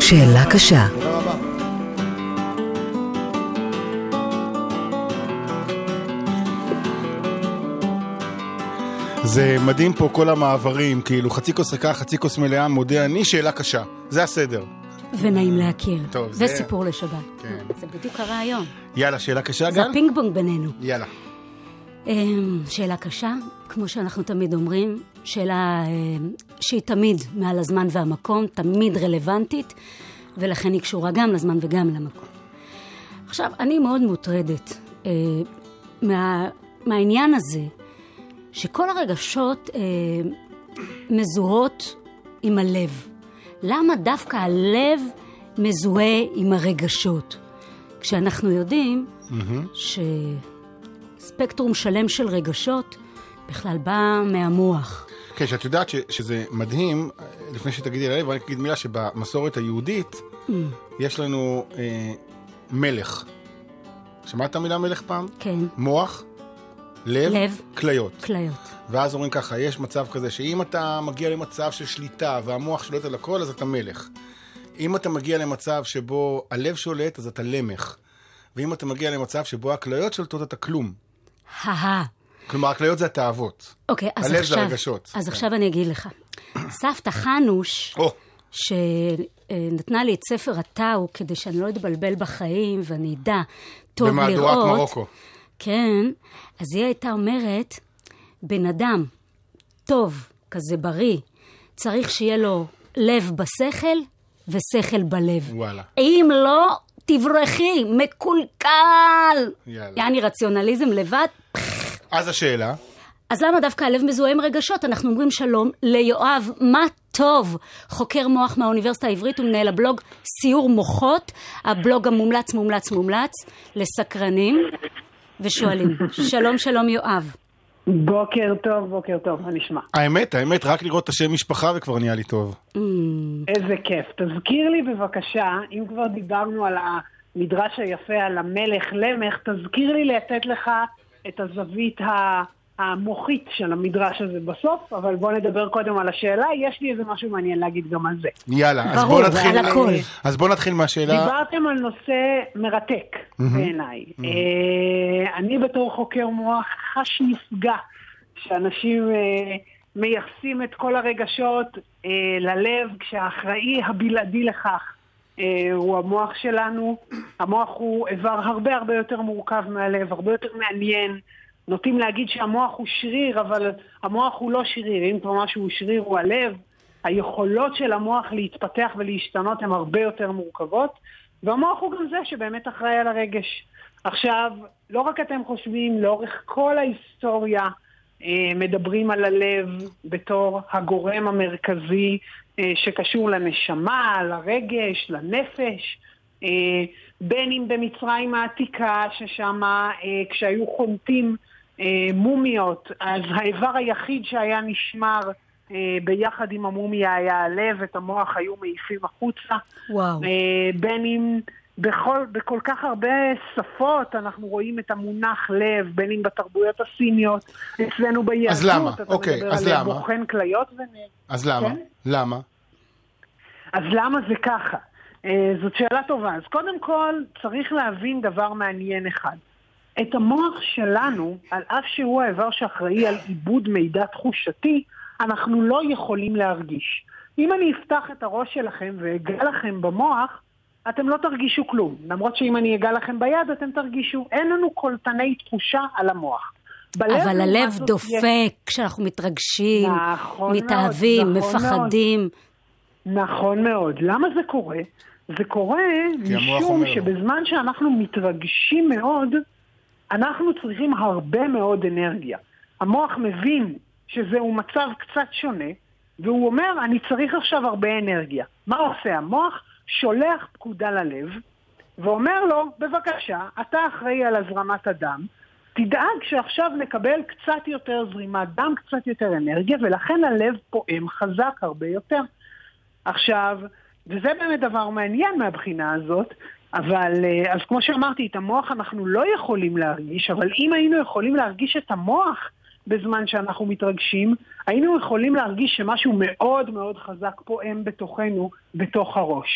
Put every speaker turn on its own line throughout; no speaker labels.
שאלה קשה.
תודה רבה. זה מדהים פה כל המעברים, כאילו חצי כוס ריקה, חצי כוס מלאה, מודה אני, שאלה קשה. זה הסדר.
ונעים להכיר.
טוב,
וסיפור לשבת.
כן.
זה בדיוק הרעיון.
יאללה, שאלה קשה, גל?
זה הפינג פונג בינינו.
יאללה.
שאלה קשה, כמו שאנחנו תמיד אומרים, שאלה שהיא תמיד מעל הזמן והמקום, תמיד רלוונטית, ולכן היא קשורה גם לזמן וגם למקום. עכשיו, אני מאוד מוטרדת מהעניין הזה, שכל הרגשות מזוהות עם הלב. למה דווקא הלב מזוהה עם הרגשות? כשאנחנו יודעים שספקטרום שלם של רגשות בכלל בא מהמוח.
כן, שאת יודעת שזה מדהים, לפני שתגידי ללב, אני אגיד מילה שבמסורת היהודית יש לנו מלך. שמעת המילה מלך פעם?
כן.
מוח, לב, כליות.
כליות.
ואז אומרים ככה, יש מצב כזה שאם אתה מגיע למצב של שליטה והמוח שולט על הכל, אז אתה מלך. אם אתה מגיע למצב שבו הלב שולט, אז אתה למך. ואם אתה מגיע למצב שבו הכליות שולטות, אתה כלום. כלומר, הכליות זה התאוות.
אוקיי, אז
הלב
עכשיו,
זה הרגשות.
אז עכשיו אני אגיד לך. סבתא חנוש, שנתנה לי את ספר הטאו, כדי שאני לא אתבלבל בחיים, ואני אדע טוב לראות.
במהדורת מרוקו.
כן, אז היא הייתה אומרת, בן אדם טוב, כזה בריא, צריך שיהיה לו לב בשכל ושכל בלב.
וואלה.
אם לא, תברחי, מקולקל.
יאללה.
יעני רציונליזם לבד.
אז השאלה.
אז למה דווקא הלב מזוהה עם רגשות? אנחנו אומרים שלום ליואב, מה טוב, חוקר מוח מהאוניברסיטה העברית ומנהל הבלוג סיור מוחות, הבלוג המומלץ לסקרנים ושואלים. שלום שלום יואב.
בוקר טוב, מה נשמע?
האמת, רק לראות את השם משפחה וכבר נהיה לי טוב.
איזה כיף. תזכיר לי בבקשה, אם כבר דיברנו על המדרש היפה, על המלך למך, תזכיר לי לתת לך את הזווית המוחית של המדרש הזה בסוף, אבל בוא נדבר קודם על השאלה, יש לי איזה משהו מעניין להגיד גם על זה.
יאללה, אז בוא נתחיל מהשאלה.
דיברתם על נושא מרתק בעיניי. אני בתור חוקר מוח חש נפגע שאנשים מייחסים את כל הרגשות ללב, כשהאחראי הבלעדי לכך הוא המוח שלנו. המוח הוא איבר הרבה יותר מורכב מהלב, הרבה יותר מעניין. נוטים להגיד שהמוח הוא שריר, אבל המוח הוא לא שריר. אם כבר משהו הוא שריר הוא הלב. היכולות של המוח להתפתח ולהשתנות הן הרבה יותר מורכבות, והמוח הוא גם זה שבאמת אחראי על הרגש. עכשיו, לא רק אתם חושבים, לאורך כל ההיסטוריה מדברים על הלב בתור הגורם המרכזי שקשור לנשמה, לרגש, לנפש, בין אם במצרים העתיקה, ששם כשהיו חונטים מומיות, אז האיבר היחיד שהיה נשמר ביחד עם המומיה היה הלב, את המוח היו מעיפים החוצה.
וואו.
בין אם בכל כך הרבה שפות אנחנו רואים את המונח לב, בין אם בתרבויות הסיניות, אצלנו ביהדות.
אז למה?
אוקיי,
אז למה?
בוחן כליות
אז למה?
כן?
למה?
אז למה זה ככה? זאת שאלה טובה. אז קודם כל צריך להבין דבר מעניין אחד. את המוח שלנו, על אף שהוא האיבר שאחראי על עיבוד מידע תחושתי, אנחנו לא יכולים להרגיש. אם אני אפתח את הראש שלכם ואגע לכם במוח, אתם לא תרגישו כלום. למרות שאם אני אגע לכם ביד, אתם תרגישו. אין לנו קולטני תחושה על המוח.
אבל הלב דופק כשאנחנו מתרגשים, מתאהבים, מפחדים.
נכון מאוד. למה זה קורה? זה קורה משום שבזמן שאנחנו מתרגשים מאוד, אנחנו צריכים הרבה מאוד אנרגיה. המוח מבין שזהו מצב קצת שונה, והוא אומר, אני צריך עכשיו הרבה אנרגיה. מה עושה המוח? שולח פקודה ללב, ואומר לו, בבקשה, אתה אחראי על הזרמת הדם, תדאג שעכשיו נקבל קצת יותר זרימת דם, קצת יותר אנרגיה, ולכן הלב פועם חזק הרבה יותר. עכשיו, וזה באמת דבר מעניין מהבחינה הזאת, אבל אז כמו שאמרתי, את המוח אנחנו לא יכולים להרגיש, אבל אם היינו יכולים להרגיש את המוח בזמן שאנחנו מתרגשים, היינו יכולים להרגיש שמשהו מאוד מאוד חזק פועם בתוכנו, בתוך הראש.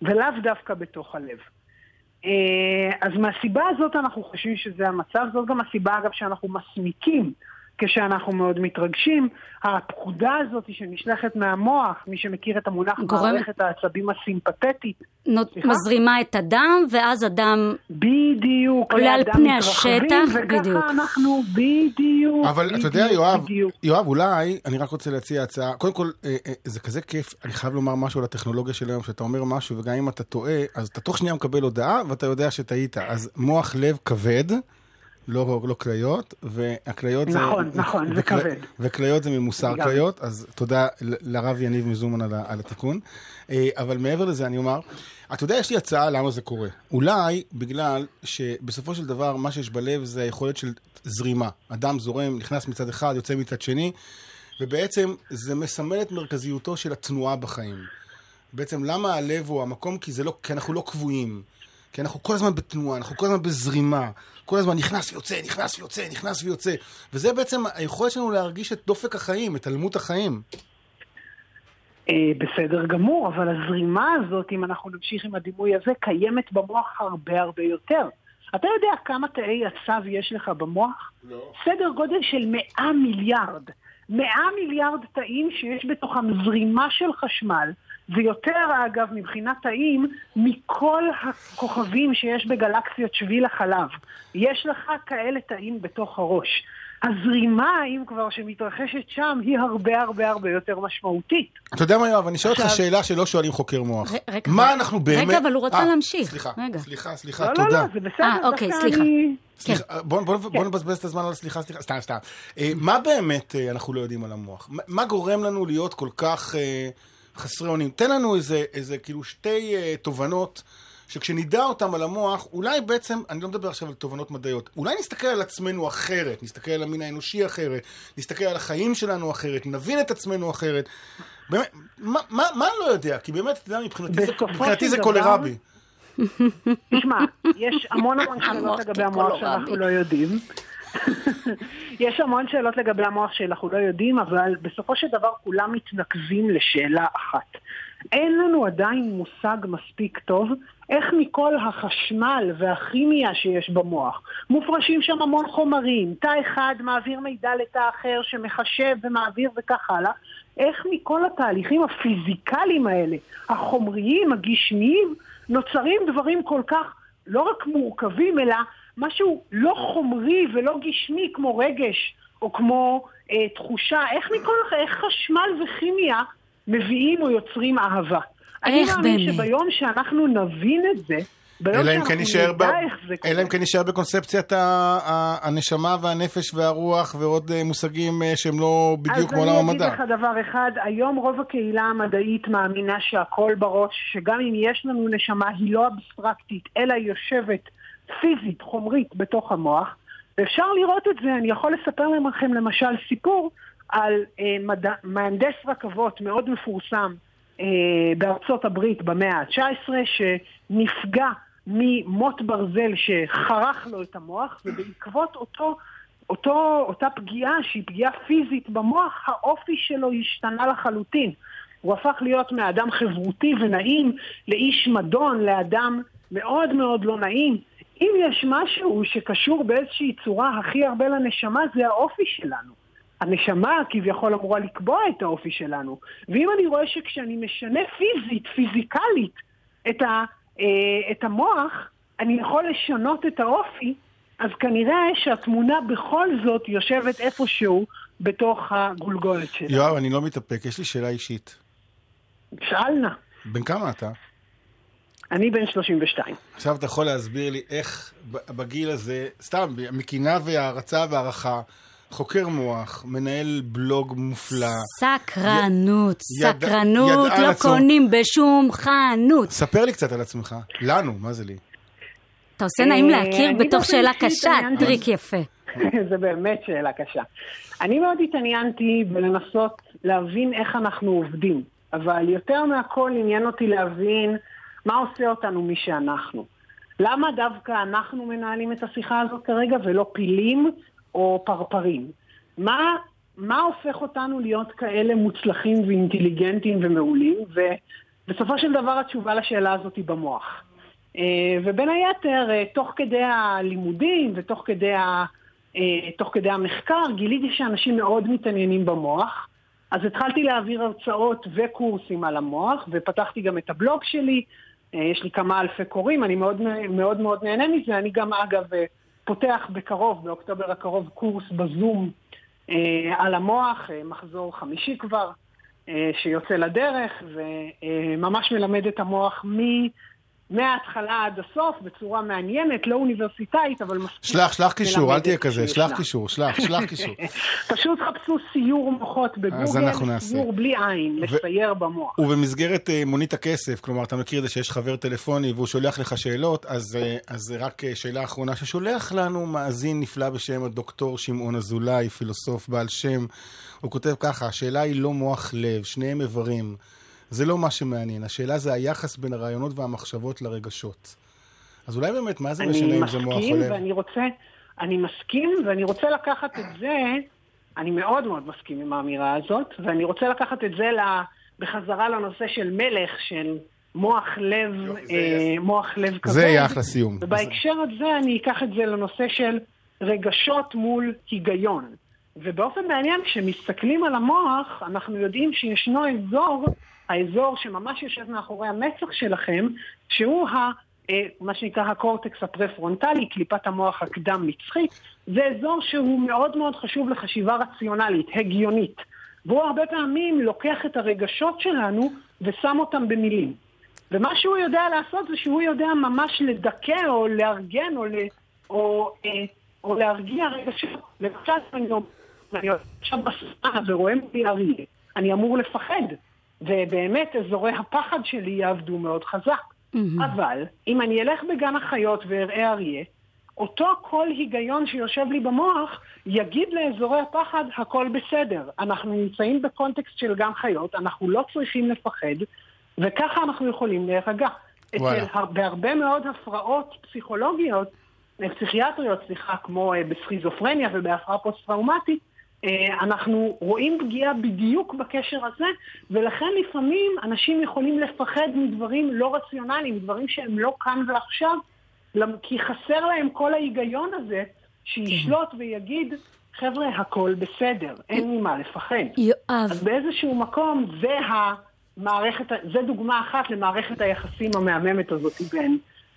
ולאו דווקא בתוך הלב. אז מהסיבה הזאת אנחנו חושבים שזה המצב, זאת גם הסיבה אגב שאנחנו מסמיקים כשאנחנו מאוד מתרגשים. הפקודה הזאת שנשלחת מהמוח, מי שמכיר את המונח מערכת העצבים הסימפתטית,
מזרימה את הדם, ואז הדם
בדיוק
עולה על פני השטח,
וככה אנחנו בדיוק.
אבל אתה יודע, יואב, אולי אני רק רוצה להציע הצעה. קודם כל, זה כזה כיף, אני חייב לומר משהו על הטכנולוגיה של היום, שאתה אומר משהו, וגם אם אתה טועה, אז אתה תוך שנייה מקבל הודעה, ואתה יודע שטעית. אז מוח לב כבד, לא כליות, והכליות זה...
נכון, זה כבד.
וכליות זה ממוסר כליות, אז תודה לרב יניב מזומן על התיקון. אבל מעבר לזה אני אומר, אתה יודע, יש לי הצעה למה זה קורה. אולי בגלל שבסופו של דבר מה שיש בלב זה היכולת של זרימה. אדם זורם, נכנס מצד אחד, יוצא מצד שני, ובעצם זה מסמל את מרכזיותו של התנועה בחיים. בעצם למה הלב הוא המקום? כי אנחנו לא קבועים. כי אנחנו כל הזמן בתנועה, אנחנו כל הזמן בזרימה, כל הזמן נכנס ויוצא, נכנס ויוצא, נכנס ויוצא. וזה בעצם היכולת שלנו להרגיש את דופק החיים, את אלמות החיים.
בסדר גמור, אבל הזרימה הזאת, אם אנחנו נמשיך עם הדימוי הזה, קיימת במוח הרבה יותר. אתה יודע כמה תאי עצב יש לך במוח?
לא.
סדר גודל של 100 מיליארד. 100 מיליארד תאים שיש בתוכם זרימה של חשמל, ויותר אגב מבחינת תאים מכל הכוכבים שיש בגלקסיות שביל החלב. יש לך כאלה תאים בתוך הראש. הזרימה, אם כבר שמתרחשת שם, היא הרבה יותר משמעותית.
אתה יודע מה, יואב, אני שואל אותך שאלה שלא שואלים חוקר מוח. מה אנחנו באמת...
רגע, אבל הוא רוצה להמשיך.
סליחה, תודה.
לא, זה בסדר.
אוקיי, סליחה.
בוא נבזבז את הזמן על סליחה. סתם. מה באמת אנחנו לא יודעים על המוח? מה גורם לנו להיות כל כך חסרי אונים? תן לנו איזה כאילו שתי תובנות שכשנדע אותם על המוח, אולי בעצם, אני לא מדבר עכשיו על תובנות מדעיות, אולי נסתכל על עצמנו אחרת, נסתכל על המין האנושי אחרת, נסתכל על החיים שלנו אחרת, נבין את עצמנו אחרת. באמת, מה אני לא יודע? כי באמת, אתה יודע, מבחינתי זה קולרבי.
תשמע, יש המון שאלות לגבי המוח שאנחנו לא יודעים. יש המון שאלות לגבי המוח שאנחנו לא יודעים, אבל בסופו של דבר כולם מתנקזים לשאלה אחת. אין לנו עדיין מושג מספיק טוב איך מכל החשמל והכימיה שיש במוח מופרשים שם המון חומרים, תא אחד מעביר מידע לתא אחר שמחשב ומעביר וכך הלאה, איך מכל התהליכים הפיזיקליים האלה, החומריים, הגשמיים, נוצרים דברים כל כך לא רק מורכבים, אלא משהו לא חומרי ולא גשמי כמו רגש או כמו תחושה, איך חשמל וכימיה מביאים או יוצרים אהבה. אני מאמין שביום שאנחנו נבין את זה, ביום שאנחנו נדע איך זה קורה.
אלא אם כן נשאר בקונספציית הנשמה והנפש והרוח ועוד מושגים שהם לא בדיוק כמו עולם המדע.
אז אני אגיד לך דבר אחד, היום רוב הקהילה המדעית מאמינה שהכל בראש, שגם אם יש לנו נשמה היא לא אבסטרקטית, אלא היא יושבת פיזית, חומרית בתוך המוח, ואפשר לראות את זה. אני יכול לספר לכם למשל סיפור על מהנדס רכבות מאוד מפורסם בארצות הברית במאה ה-19, שנפגע ממוט ברזל שחרך לו את המוח, ובעקבות אותה פגיעה שהיא פגיעה פיזית במוח, האופי שלו השתנה לחלוטין. הוא הפך להיות מאדם חברותי ונעים לאיש מדון, לאדם מאוד לא נעים. אם יש משהו שקשור באיזושהי צורה הכי הרבה לנשמה, זה האופי שלנו. הנשמה כביכול אמורה לקבוע את האופי שלנו. ואם אני רואה שכשאני משנה פיזיקלית את המוח, אני יכול לשנות את האופי, אז כנראה שהתמונה בכל זאת יושבת איפשהו בתוך הגולגולת שלה.
יואב, אני לא מתאפק, יש לי שאלה אישית.
שאלנה.
בן כמה אתה?
אני בן 32.
עכשיו אתה יכול להסביר לי איך בגיל הזה, סתם, מקינה והערצה והערכה, חוקר מוח, מנהל בלוג מופלא.
סקרנות, לא קונים בשום חנות.
ספר לי קצת על עצמך. לנו, מה זה לי?
אתה עושה נעים להכיר בתוך שאלה קשה, טריק יפה.
זה באמת שאלה קשה. אני מאוד התעניינתי בלנסות להבין איך אנחנו עובדים, אבל יותר מהכל עניין אותי להבין מה עושה אותנו מי שאנחנו. למה דווקא אנחנו מנהלים את השיחה הזאת כרגע ולא פילים או פרפרים? מה הופך אותנו להיות כאלה מוצלחים ואינטליגנטים ומעולים? בסופו של דבר התשובה לשאלה הזאת היא במוח. ובין היתר, תוך כדי הלימודים ותוך כדי המחקר, גיליתי שאנשים מאוד מתעניינים במוח, אז התחלתי להעביר הרצאות וקורסים על המוח, ופתחתי גם את הבלוג שלי, יש לי כמה אלפי קוראים, אני מאוד מאוד מאוד נהנה מזה, אני גם אגב פותח בקרוב, באוקטובר הקרוב, קורס בזום על המוח, מחזור 5 כבר, שיוצא לדרך, וממש מלמד את המוח מההתחלה עד הסוף, בצורה מעניינת, לא אוניברסיטאית, אבל מספיק.
שלח קישור, אל תהיה כזה, שלח קישור.
פשוט חפשו סיור מוחות בגוגל, סיור בלי עין, לסייר במוח.
ובמסגרת מונית הכסף, כלומר, אתה מכיר את זה שיש חבר טלפוני, והוא שולח לך שאלות, אז רק שאלה אחרונה, ששולח לנו מאזין נפלא בשם הדוקטור שמעון אזולאי, פילוסוף בעל שם, הוא כותב ככה, השאלה היא לא מוח לב, שניהם איברים. זה לא מה שמעניין. השאלה זה היחס בין הרעיונות והמחשבות לרגשות. אז אולי באמת, מה זה משנה אם זה מוח או לב?
אני מסכים, ואני רוצה לקחת את זה, אני מאוד מאוד מסכים עם האמירה הזאת, ואני רוצה לקחת את זה בחזרה לנושא של מלך, של מוח לב כבד.
זה יח לסיום.
ובהקשר הזה אני אקח את זה לנושא של רגשות מול היגיון. ובאופן מעניין, כשמסתכלים על המוח, אנחנו יודעים שישנו האזור שממש יושב מאחורי המצח שלכם, שהוא מה שנקרא הקורטקס הפרפרונטלי, קליפת המוח הקדם מצחית, זה אזור שהוא מאוד מאוד חשוב לחשיבה רציונלית, הגיונית. והוא הרבה פעמים לוקח את הרגשות שלנו ושם אותם במילים. ומה שהוא יודע לעשות זה שהוא יודע ממש לדכא או לארגן או להרגיע רגשות. למשל, אני עכשיו בספנה ורואה מולי אריה, אני אמור לפחד. ובאמת אזורי הפחד שלי יעבדו מאוד חזק. אבל אם אני אלך בגן החיות ואראה אריה, אותו כל היגיון שיושב לי במוח יגיד לאזורי הפחד הכל בסדר. אנחנו נמצאים בקונטקסט של גן חיות, אנחנו לא צריכים לפחד, וככה אנחנו יכולים להירגע. בהרבה מאוד הפרעות פסיכולוגיות, פסיכיאטריות, כמו בסכיזופרניה ובהפרעה פוסט-טראומטית, אנחנו רואים פגיעה בדיוק בקשר הזה, ולכן לפעמים אנשים יכולים לפחד מדברים לא רציונליים, מדברים שהם לא כאן ועכשיו, כי חסר להם כל ההיגיון הזה, שישלוט ויגיד, חבר'ה, הכל בסדר, אין ממה לפחד. אז באיזשהו מקום, זה דוגמה אחת למערכת היחסים המהממת הזאת בין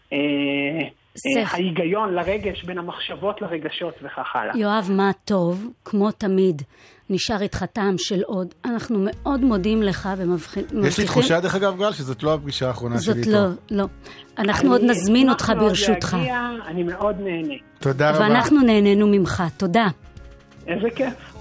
ההיגיון לרגש, בין המחשבות לרגשות וכך הלאה.
יואב, מה טוב, כמו תמיד, נשאר איתך טעם של עוד. אנחנו מאוד מודים לך ומבטיחים...
יש לי תחושה דרך אגב גל, שזאת לא הפגישה האחרונה שלי איתו.
זאת לא. אנחנו עוד נזמין אותך ברשותך.
אני מאוד נהנה.
תודה רבה.
ואנחנו נהנינו ממך. תודה.
איזה כיף.